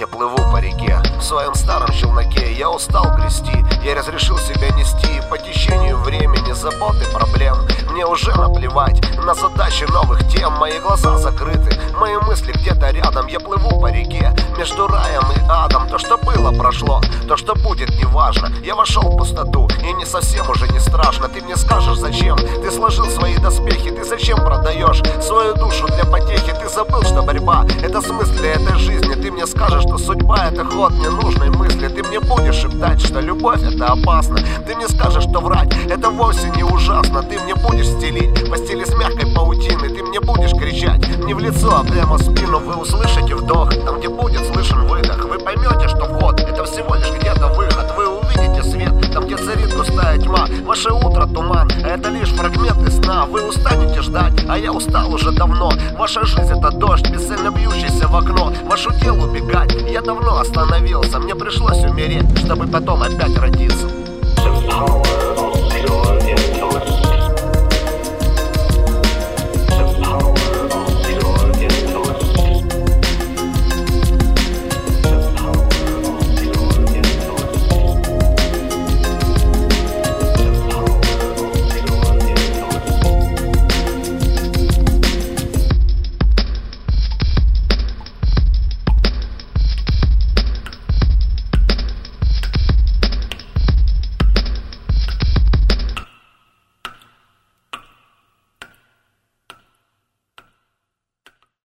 я плыву по реке. В своем старом челноке я устал грести. Я разрешил себя нести по течению времени заботы, проблем. Мне уже наплевать на задачи новых тем. Мои глаза закрыты, мои мысли где-то рядом. Я плыву по реке между раем и адом. То, что было, прошло, то, что будет, неважно. Я вошел в пустоту, и не совсем уже не страшно. Ты мне скажешь, зачем ты сложил свои доспехи? Ты зачем продаешь свою душу для потехи? Ты забыл, что борьба — это смысл для этой жизни. Ты мне скажешь, что судьба — это ход ненужной мысли. Ты мне будешь шептать, что любовь — это опасно. Ты мне скажешь, что врать — это вовсе не ужасно. Ты мне будешь стелить постели с мягкой паутиной. Ты мне будешь кричать не в лицо, а прямо в спину. Вы услышите вдох, там, где будет слышен выдох. Вы поймете, что вход — это всего лишь где-то выход. Вы увидите свет, там, где царит густая тьма. Ваше утро — туман, а это лишь фрагменты сна. Вы устанете ждать, а я устал уже давно. Ваша жизнь — это дождь, бесцельно бьющийся в окно. Ваш удел убегать, я давно остановился. Мне пришлось умереть, чтобы потом опять родиться. The power of pure